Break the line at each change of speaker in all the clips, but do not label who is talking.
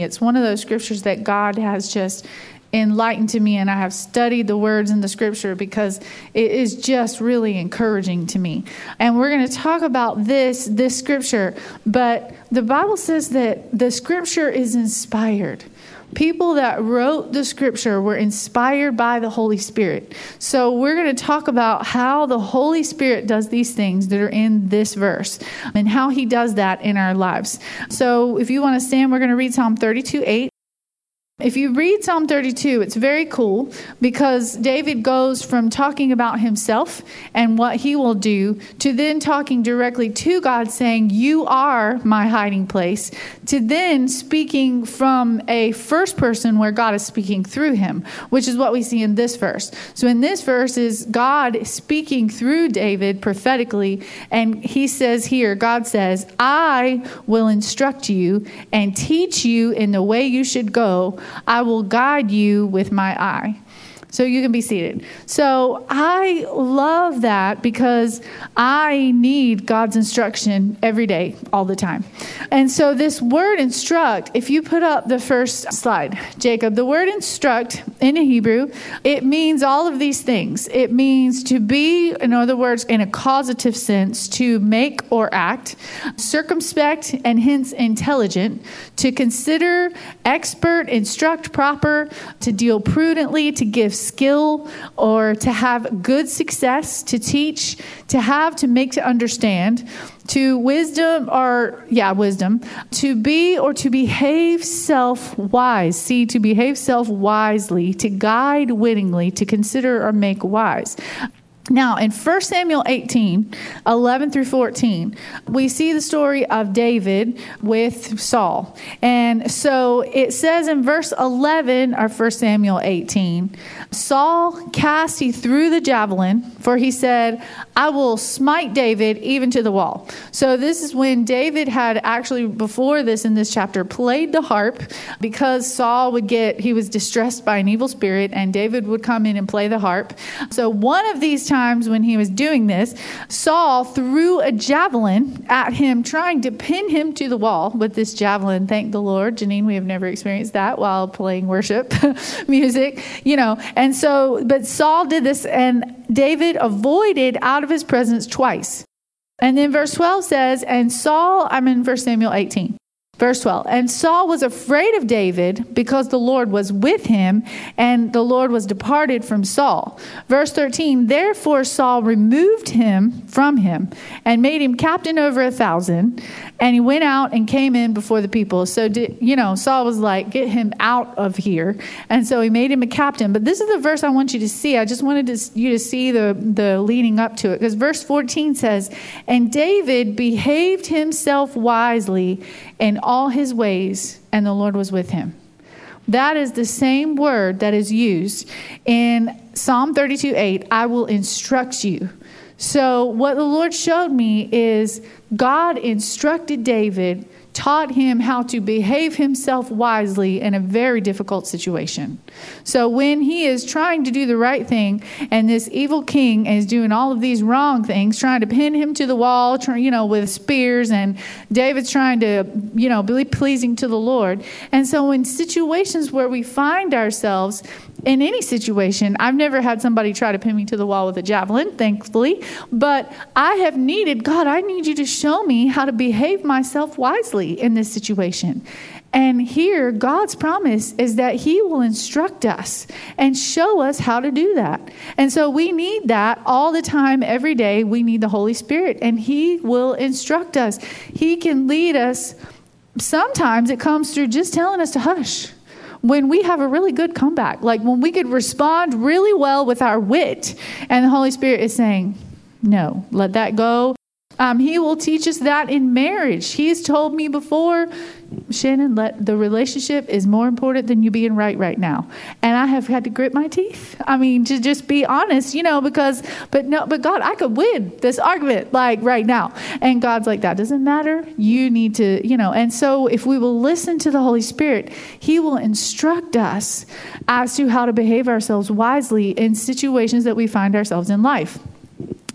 It's one of those scriptures that God has just enlightened to me, and I have studied the words in the scripture because it is just really encouraging to me. And we're going to talk about this scripture, but the Bible says that the scripture is inspired. People that wrote the scripture were inspired by the Holy Spirit. So we're going to talk about how the Holy Spirit does these things that are in this verse and how he does that in our lives. So if you want to stand, we're going to read Psalm 32:8. If you read Psalm 32, it's very cool because David goes from talking about himself and what he will do to then talking directly to God saying, "You are my hiding place," to then speaking from a first person where God is speaking through him, which is what we see in this verse. So in this verse is God speaking through David prophetically, and he says here, God says, "I will instruct you and teach you in the way you should go. I will guide you with my eye." So you can be seated. So I love that because I need God's instruction every day, all the time. And so this word instruct, if you put up the first slide, Jacob, the word instruct in Hebrew, it means all of these things. It means to be, in other words, in a causative sense, to make or act, circumspect and hence intelligent, to consider, expert, instruct proper, to deal prudently, to give skill, or to have good success, to teach, to make, to understand, to wisdom, to be or to behave self-wise. See, to behave self-wisely, to guide wittingly, to consider or make wise. Now, in 1 Samuel 18, 11 through 14, we see the story of David with Saul. And so it says in verse 11 of 1 Samuel 18, Saul he threw the javelin, for he said, "I will smite David even to the wall." So this is when David had actually, before this in this chapter, played the harp because Saul he was distressed by an evil spirit, and David would come in and play the harp. So one of these times when he was doing this, Saul threw a javelin at him, trying to pin him to the wall with this javelin. Thank the Lord. Janine, we have never experienced that while playing worship music, And so, but Saul did this, and David avoided out of his presence twice. And then verse 12 says, I'm in 1 Samuel 18. Verse 12, and Saul was afraid of David because the Lord was with him, and the Lord was departed from Saul. Verse 13, therefore Saul removed him from him and made him captain over 1,000. And he went out and came in before the people. So, Saul was like, get him out of here. And so he made him a captain. But this is the verse I want you to see. I just wanted you to see the leading up to it. Because verse 14 says, and David behaved himself wisely in all his ways, and the Lord was with him. That is the same word that is used in Psalm 32:8. I will instruct you. So what the Lord showed me is God instructed David, taught him how to behave himself wisely in a very difficult situation. So when he is trying to do the right thing, and this evil king is doing all of these wrong things, trying to pin him to the wall, with spears, and David's trying to, be pleasing to the Lord. And so in situations where we find ourselves, in any situation, I've never had somebody try to pin me to the wall with a javelin, thankfully, but I have needed, God, I need you to show me how to behave myself wisely in this situation. And here, God's promise is that he will instruct us and show us how to do that. And so we need that all the time, every day. We need the Holy Spirit, and he will instruct us. He can lead us. Sometimes it comes through just telling us to hush. When we have a really good comeback, like when we could respond really well with our wit, and the Holy Spirit is saying, no, let that go. He will teach us that in marriage. He has told me before, Shannon, the relationship is more important than you being right now. And I have had to grit my teeth. To just be honest, but God, I could win this argument right now. And God's like, that doesn't matter. You need to, and so if we will listen to the Holy Spirit, he will instruct us as to how to behave ourselves wisely in situations that we find ourselves in life.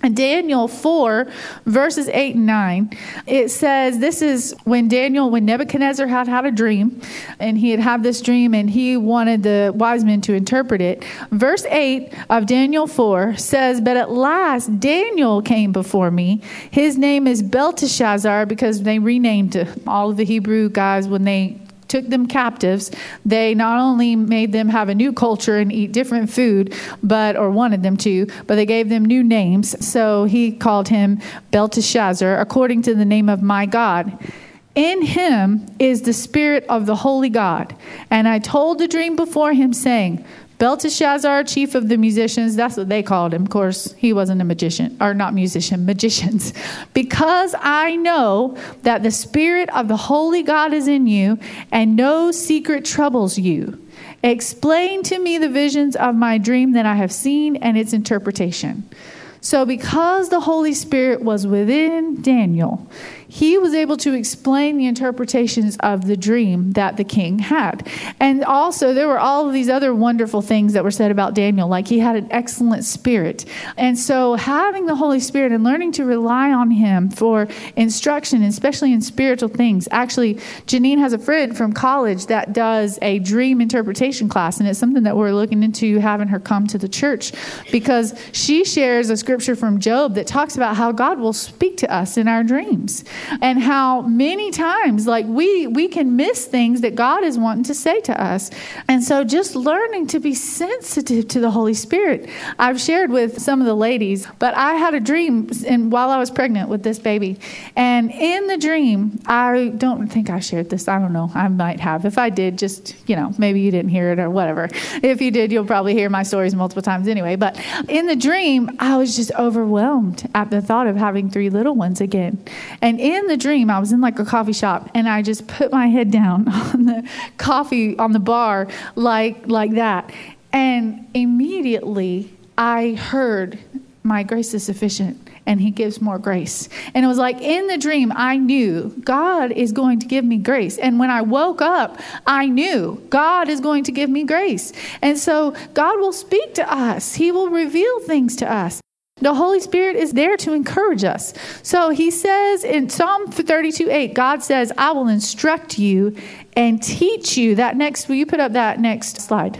Daniel 4, verses 8 and 9, it says, this is when Nebuchadnezzar had a dream, and he had this dream, and he wanted the wise men to interpret it. Verse 8 of Daniel 4 says, but at last Daniel came before me. His name is Belteshazzar, because they renamed all of the Hebrew guys when they took them captives. They not only made them have a new culture and eat different food, or wanted them to, but they gave them new names. So he called him Belteshazzar, according to the name of my God. In him is the spirit of the holy God. And I told the dream before him, saying, Belteshazzar, chief of the musicians, that's what they called him. Of course, he wasn't a magician, or not musician, magicians. Because I know that the spirit of the holy God is in you, and no secret troubles you. Explain to me the visions of my dream that I have seen and its interpretation. So because the Holy Spirit was within Daniel, he was able to explain the interpretations of the dream that the king had. And also, there were all of these other wonderful things that were said about Daniel, like he had an excellent spirit. And so having the Holy Spirit and learning to rely on him for instruction, especially in spiritual things. Actually, Janine has a friend from college that does a dream interpretation class, and it's something that we're looking into having her come to the church, because she shares a scripture from Job that talks about how God will speak to us in our dreams. And how many times, like we can miss things that God is wanting to say to us. And so just learning to be sensitive to the Holy Spirit. I've shared with some of the ladies, but I had a dream while I was pregnant with this baby. And in the dream, I don't think I shared this. I don't know. I might have. If I did, just, maybe you didn't hear it or whatever. If you did, you'll probably hear my stories multiple times anyway. But in the dream, I was just overwhelmed at the thought of having 3 little ones again. And in the dream, I was in like a coffee shop, and I just put my head down on the coffee on the bar like that. And immediately I heard, my grace is sufficient, and he gives more grace. And it was like in the dream, I knew God is going to give me grace. And when I woke up, I knew God is going to give me grace. And so God will speak to us. He will reveal things to us. The Holy Spirit is there to encourage us. So he says in Psalm 32:8, God says, I will instruct you and teach you. Will you put up that next slide?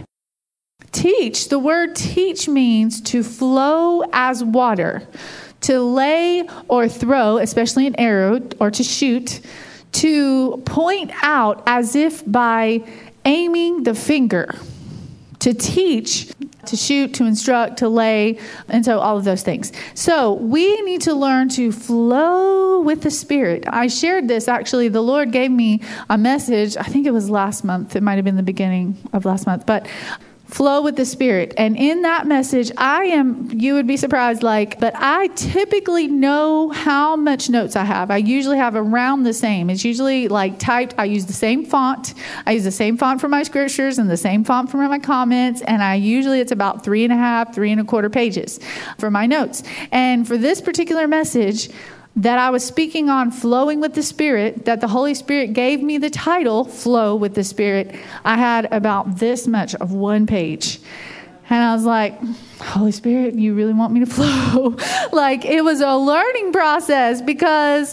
Teach. The word teach means to flow as water, to lay or throw, especially an arrow, or to shoot, to point out as if by aiming the finger, to teach, to shoot, to instruct, to lay, and so all of those things. So we need to learn to flow with the Spirit. I shared this, actually, the Lord gave me a message, I think it was last month, it might have been the beginning of last month, but flow with the Spirit. And in that message, you would be surprised, but I typically know how much notes I have. I usually have around the same. It's usually typed. I use the same font. I use the same font for my scriptures and the same font for my comments. And it's about 3.5, 3.25 pages for my notes. And for this particular message that I was speaking on flowing with the Spirit, that the Holy Spirit gave me the title, Flow with the Spirit, I had about this much of 1 page. And I was like, Holy Spirit, you really want me to flow? It was a learning process because,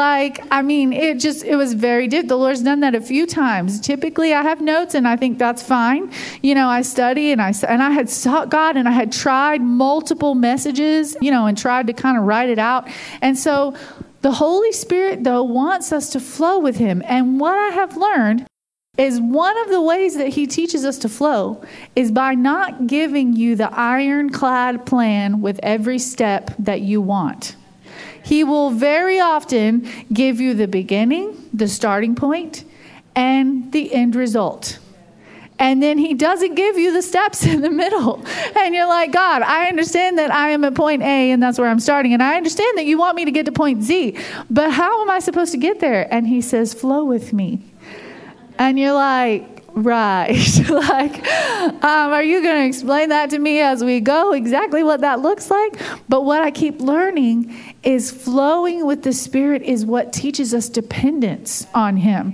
it was very difficult. The Lord's done that a few times. Typically, I have notes, and I think that's fine. I study, and I had sought God, and I had tried multiple messages, and tried to kind of write it out. And so the Holy Spirit, though, wants us to flow with him. And what I have learned is one of the ways that he teaches us to flow is by not giving you the ironclad plan with every step that you want. He will very often give you the beginning, the starting point, and the end result. And then he doesn't give you the steps in the middle. And you're like, God, I understand that I am at point A and that's where I'm starting. And I understand that you want me to get to point Z. But how am I supposed to get there? And he says, flow with me. And you're like, right. Are you going to explain that to me as we go, exactly what that looks like? But what I keep learning is flowing with the Spirit is what teaches us dependence on him.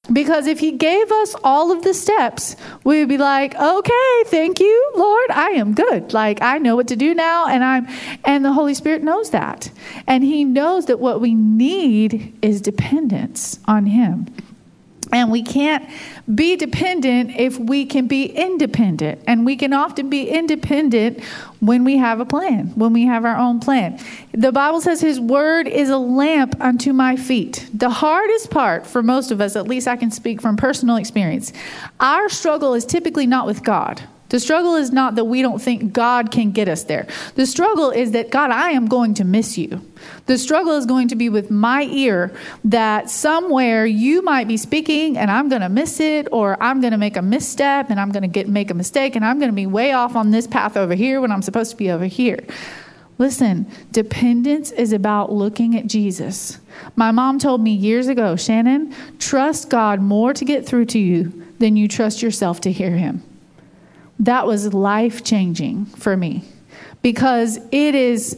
Because if he gave us all of the steps, we would be like, okay, thank you, Lord, I am good. Like, I know what to do now, and the Holy Spirit knows that. And he knows that what we need is dependence on him. And we can't be dependent if we can be independent. And we can often be independent when we have a plan, when we have our own plan. The Bible says his word is a lamp unto my feet. The hardest part for most of us, at least I can speak from personal experience, our struggle is typically not with God. The struggle is not that we don't think God can get us there. The struggle is that, God, I am going to miss you. The struggle is going to be with my ear that somewhere you might be speaking and I'm going to miss it, or I'm going to make a misstep and I'm going to make a mistake and I'm going to be way off on this path over here when I'm supposed to be over here. Listen, dependence is about looking at Jesus. My mom told me years ago, Shannon, trust God more to get through to you than you trust yourself to hear him. That was life-changing for me, because it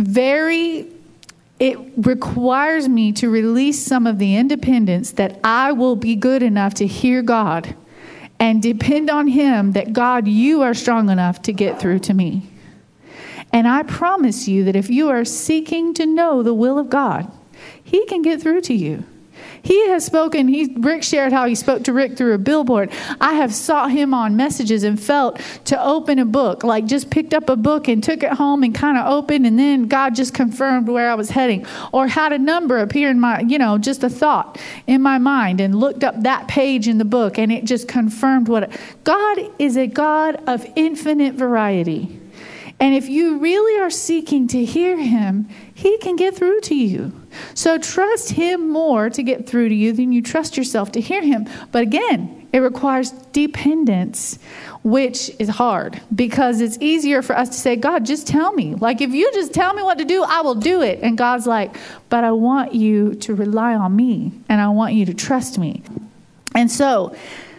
requires me to release some of the independence that I will be good enough to hear God and depend on him that, God, you are strong enough to get through to me. And I promise you that if you are seeking to know the will of God, he can get through to you. He has spoken. Rick shared how he spoke to Rick through a billboard. I have sought him on messages and felt to open a book, like just picked up a book and took it home and kind of opened, and then God just confirmed where I was heading, or had a number appear in my, just a thought in my mind, and looked up that page in the book and it just confirmed God is a God of infinite variety. And if you really are seeking to hear him, he can get through to you. So trust him more to get through to you than you trust yourself to hear him. But again, it requires dependence, which is hard, because it's easier for us to say, God, just tell me. Like, if you just tell me what to do, I will do it. And God's like, but I want you to rely on me, and I want you to trust me. And so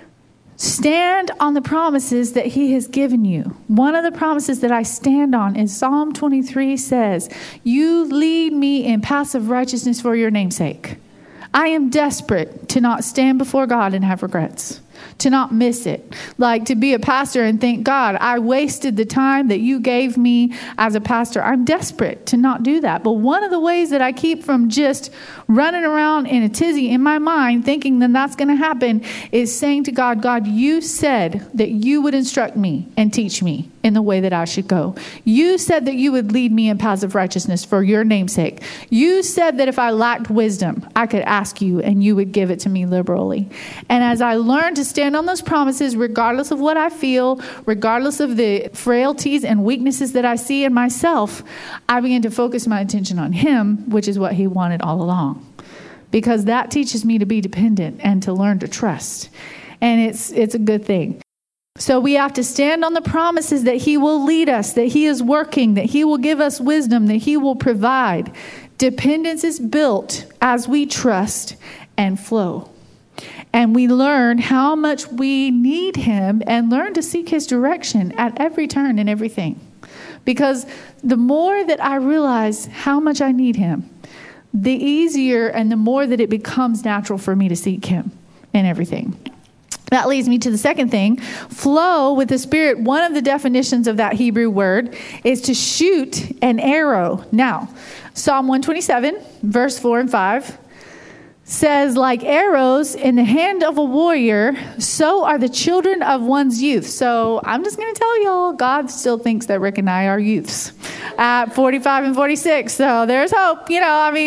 stand on the promises that he has given you. One of the promises that I stand on is Psalm 23 says, you lead me in paths of righteousness for your name's sake. I am desperate to not stand before God and have regrets, to not miss it. Like to be a pastor and think, God, I wasted the time that you gave me as a pastor. I'm desperate to not do that. But one of the ways that I keep from just running around in a tizzy in my mind thinking that that's going to happen is saying to God, God, you said that you would instruct me and teach me in the way that I should go. You said that you would lead me in paths of righteousness for your name's sake. You said that if I lacked wisdom, I could ask you and you would give it to me liberally. And as I learn to stand on those promises, regardless of what I feel, regardless of the frailties and weaknesses that I see in myself, I begin to focus my attention on him, which is what he wanted all along. Because that teaches me to be dependent and to learn to trust. And it's a good thing. So we have to stand on the promises that he will lead us, that he is working, that he will give us wisdom, that he will provide. Dependence is built as we trust and flow. And we learn how much we need him and learn to seek his direction at every turn and everything. Because the more that I realize how much I need him, the easier and the more that it becomes natural for me to seek him in everything. That leads me to the second thing. Flow with the Spirit. One of the definitions of that Hebrew word is to shoot an arrow. Now, Psalm 127, verse 4 and 5 says, like arrows in the hand of a warrior, so are the children of one's youth. So I'm just going to tell y'all, God still thinks that Rick and I are youths at 45 and 46. So there's hope, for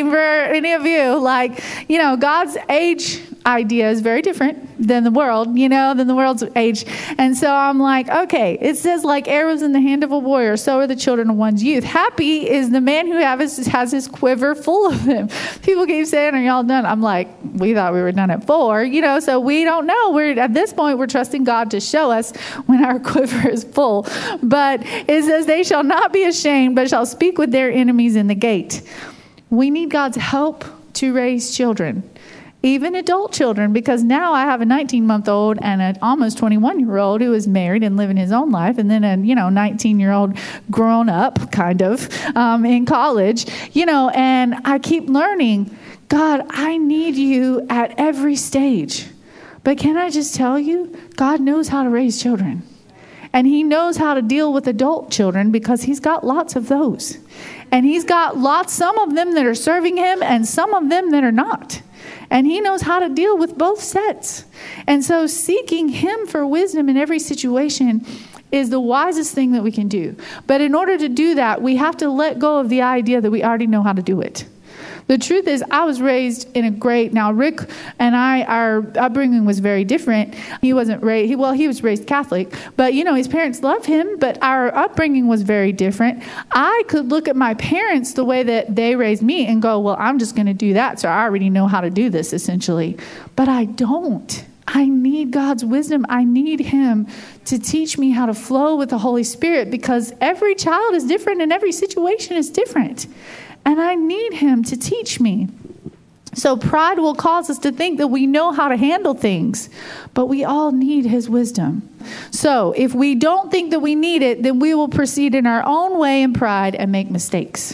any of you. God's age idea is very different than the world, than the world's age. And so I'm like, okay, it says like arrows in the hand of a warrior, so are the children of one's youth. Happy is the man who has his quiver full of them. People keep saying, are y'all done? I'm like, we thought we were done at 4, so we don't know. At this point, we're trusting God to show us when our quiver is full. But it says they shall not be ashamed, but shall speak with their enemies in the gate. We need God's help to raise children. Even adult children, because now I have a 19-month-old and an almost 21-year-old who is married and living his own life, and then a 19-year-old grown up kind of in college, and I keep learning, God, I need you at every stage. But can I just tell you, God knows how to raise children. And he knows how to deal with adult children because he's got lots of those. And he's got some of them that are serving him and some of them that are not. And he knows how to deal with both sets. And so seeking him for wisdom in every situation is the wisest thing that we can do. But in order to do that, we have to let go of the idea that we already know how to do it. The truth is, I was raised in now Rick and our upbringing was very different. He wasn't raised, he was raised Catholic, but his parents loved him, but our upbringing was very different. I could look at my parents the way that they raised me and go, well, I'm just going to do that. So I already know how to do this essentially, but I don't. I need God's wisdom. I need him to teach me how to flow with the Holy Spirit because every child is different and every situation is different. And I need him to teach me. So pride will cause us to think that we know how to handle things, but we all need his wisdom. So if we don't think that we need it, then we will proceed in our own way in pride and make mistakes.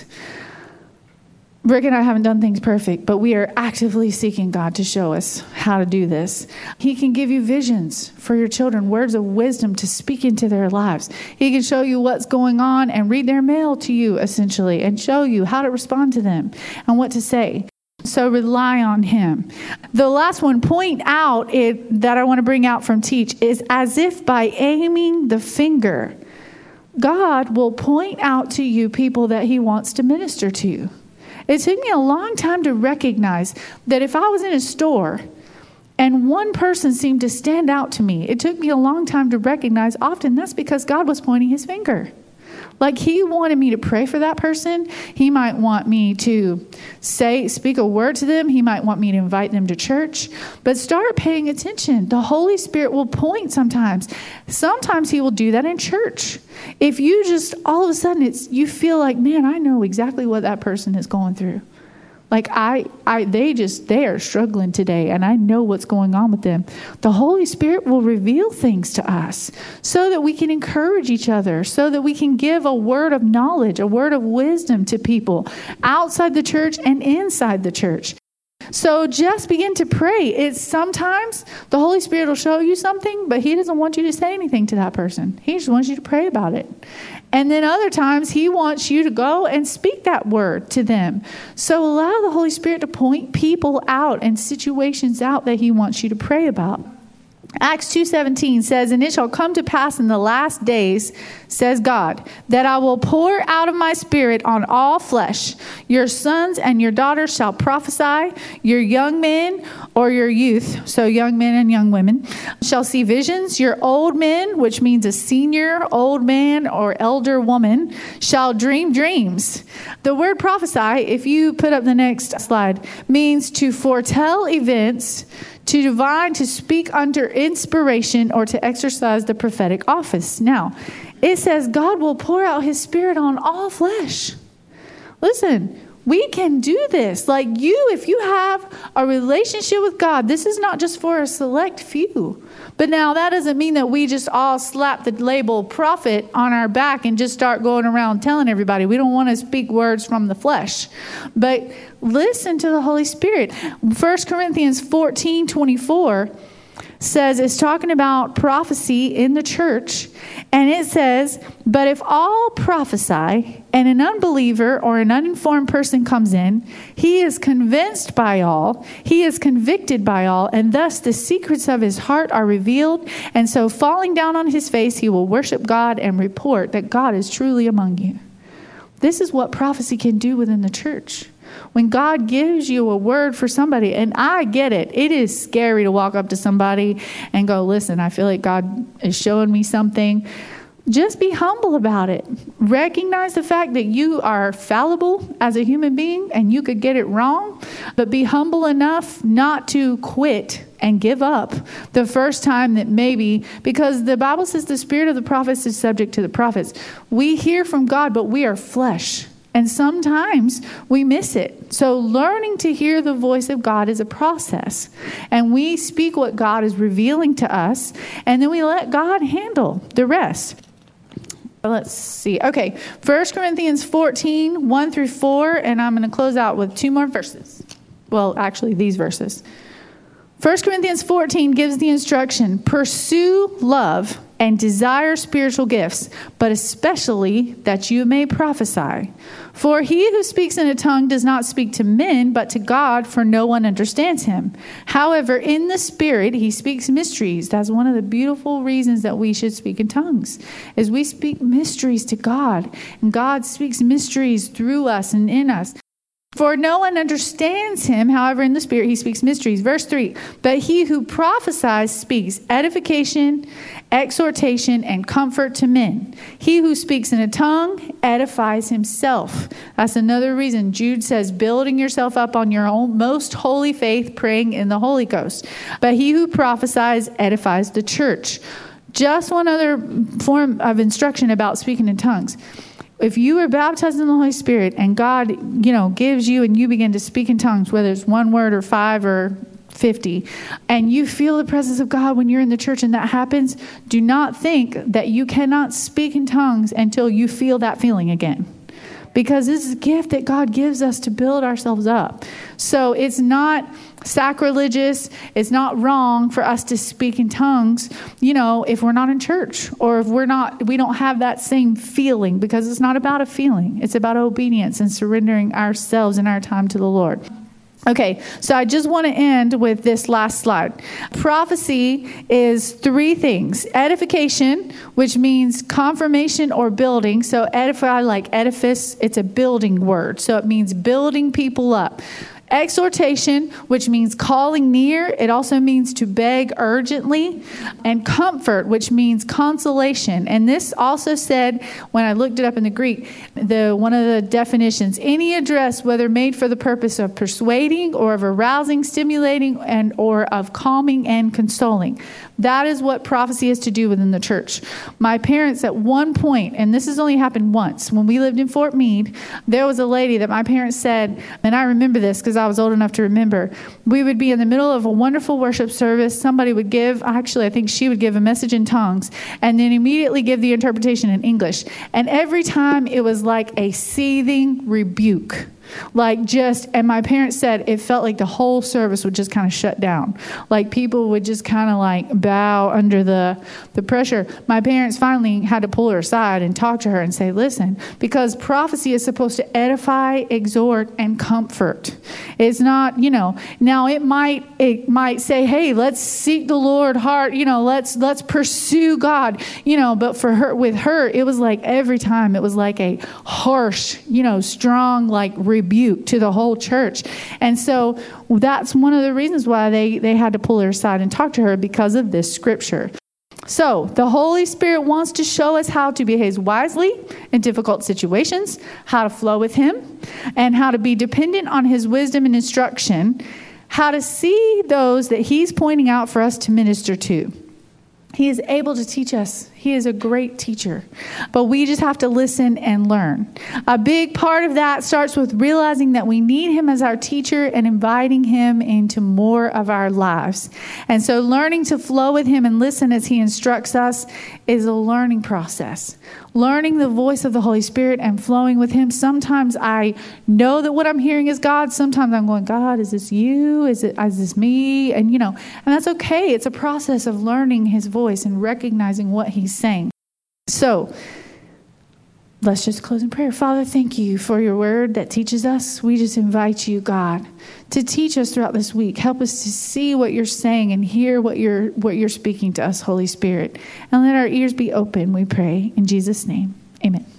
Rick and I haven't done things perfect, but we are actively seeking God to show us how to do this. He can give you visions for your children, words of wisdom to speak into their lives. He can show you what's going on and read their mail to you, essentially, and show you how to respond to them and what to say. So rely on him. The last one, point out that I want to bring out from Teach is as if by aiming the finger, God will point out to you people that he wants to minister to you. It took me a long time to recognize that if I was in a store and one person seemed to stand out to me, it took me a long time to recognize often that's because God was pointing his finger. Like he wanted me to pray for that person. He might want me to speak a word to them. He might want me to invite them to church. But start paying attention. The Holy Spirit will point sometimes. Sometimes he will do that in church. If you just all of a sudden you feel like, man, I know exactly what that person is going through. Like they are struggling today and I know what's going on with them. The Holy Spirit will reveal things to us so that we can encourage each other, so that we can give a word of knowledge, a word of wisdom to people outside the church and inside the church. So just begin to pray. It's sometimes the Holy Spirit will show you something, but he doesn't want you to say anything to that person. He just wants you to pray about it. And then other times he wants you to go and speak that word to them. So allow the Holy Spirit to point people out and situations out that he wants you to pray about. Acts 2:17 says, and it shall come to pass in the last days, says God, that I will pour out of my spirit on all flesh. Your sons and your daughters shall prophesy. Your young men or your youth, so young men and young women, shall see visions. Your old men, which means a senior old man or elder woman, shall dream dreams. The word prophesy, if you put up the next slide, means to foretell events, to divine, to speak under inspiration, or to exercise the prophetic office. Now, it says God will pour out his spirit on all flesh. Listen, we can do this. Like if you have a relationship with God, this is not just for a select few. But now that doesn't mean that we just all slap the label prophet on our back and just start going around telling everybody. We don't want to speak words from the flesh. But listen to the Holy Spirit. 1 Corinthians 14:24 says, it's talking about prophecy in the church. And it says, but if all prophesy and an unbeliever or an uninformed person comes in, he is convinced by all, he is convicted by all, and thus the secrets of his heart are revealed. And so falling down on his face, he will worship God and report that God is truly among you. This is what prophecy can do within the church. When God gives you a word for somebody, and I get it, it is scary to walk up to somebody and go, listen, I feel like God is showing me something. Just be humble about it. Recognize the fact that you are fallible as a human being and you could get it wrong, but be humble enough not to quit and give up the first time that maybe, because the Bible says the spirit of the prophets is subject to the prophets. We hear from God, but we are flesh. And sometimes we miss it. So learning to hear the voice of God is a process. And we speak what God is revealing to us, and then we let God handle the rest. Let's see. Okay, 1 Corinthians 14, 1 through 4, and I'm going to close out with two more verses. Well, actually, these verses. 1 Corinthians 14 gives the instruction, pursue love and desire spiritual gifts, but especially that you may prophesy. For he who speaks in a tongue does not speak to men, but to God, for no one understands him. However, in the Spirit, he speaks mysteries. That's one of the beautiful reasons that we should speak in tongues, is we speak mysteries to God, and God speaks mysteries through us and in us. For no one understands him, however, in the Spirit he speaks mysteries. Verse 3, but he who prophesies speaks edification, exhortation, and comfort to men. He who speaks in a tongue edifies himself. That's another reason Jude says, building yourself up on your own most holy faith, praying in the Holy Ghost. But he who prophesies edifies the church. Just one other form of instruction about speaking in tongues. If you are baptized in the Holy Spirit and God, gives you and you begin to speak in tongues, whether it's one word or 5 or 50, and you feel the presence of God when you're in the church and that happens, do not think that you cannot speak in tongues until you feel that feeling again. Because this is a gift that God gives us to build ourselves up. So it's not sacrilegious. It's not wrong for us to speak in tongues, if we're not in church or if we don't have that same feeling, because it's not about a feeling. It's about obedience and surrendering ourselves and our time to the Lord. Okay, so I just want to end with this last slide. Prophecy is 3 things. Edification, which means confirmation or building. So edify, like edifice, it's a building word. So it means building people up. Exhortation, which means calling near. It also means to beg urgently. And comfort, which means consolation. And this also said, when I looked it up in the Greek, one of the definitions, any address, whether made for the purpose of persuading or of arousing, stimulating, or of calming and consoling. That is what prophecy is to do within the church. My parents at one point, and this has only happened once, when we lived in Fort Meade, there was a lady that my parents said, and I remember this because I was old enough to remember, we would be in the middle of a wonderful worship service. Somebody would I think she would give a message in tongues and then immediately give the interpretation in English. And every time it was like a seething rebuke. And my parents said it felt like the whole service would just kind of shut down. Like people would just kind of bow under the pressure. My parents finally had to pull her aside and talk to her and say, listen, because prophecy is supposed to edify, exhort, and comfort. It's not, now it might say, hey, let's seek the Lord hard, let's pursue God, but with her, it was like every time it was like a harsh, strong, rebuke to the whole church. And so that's one of the reasons why they had to pull her aside and talk to her, because of this scripture. So the Holy Spirit wants to show us how to behave wisely in difficult situations, how to flow with Him, and how to be dependent on His wisdom and instruction, how to see those that He's pointing out for us to minister to. He is able to teach us. He is a great teacher. But we just have to listen and learn. A big part of that starts with realizing that we need Him as our teacher and inviting Him into more of our lives. And so learning to flow with Him and listen as He instructs us is a learning process. Learning the voice of the Holy Spirit and flowing with Him. Sometimes I know that what I'm hearing is God. Sometimes I'm going, God, is this you? Is this me? And that's okay. It's a process of learning His voice and recognizing what He's saying. So let's just close in prayer. Father, thank you for your word that teaches us. We just invite you, God, to teach us throughout this week. Help us to see what you're saying and hear what you're speaking to us, Holy Spirit. And let our ears be open, we pray. In Jesus' name, amen.